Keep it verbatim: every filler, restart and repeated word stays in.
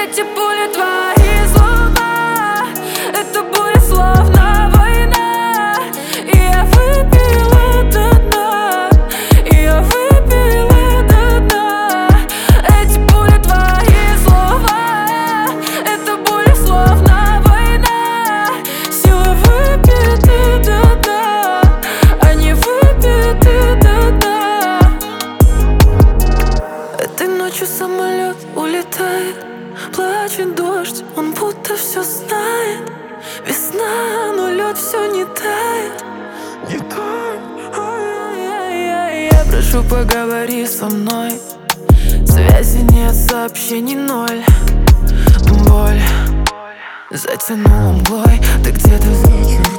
Эти пули твои слова, это буря словно война. И я выпила до дна, и я выпила до дна. Эти пули твои слова, это буря словно война. Сила выпиты до дна, они выпиты до дна. Этой ночью самолет улетает, плачет дождь, он будто все знает. Весна, но лед все не тает, не тает. Ай-яй-яй-яй. Я прошу, поговори со мной. Связи нет, сообщений ноль. Боль затянула мглой, ты где-то за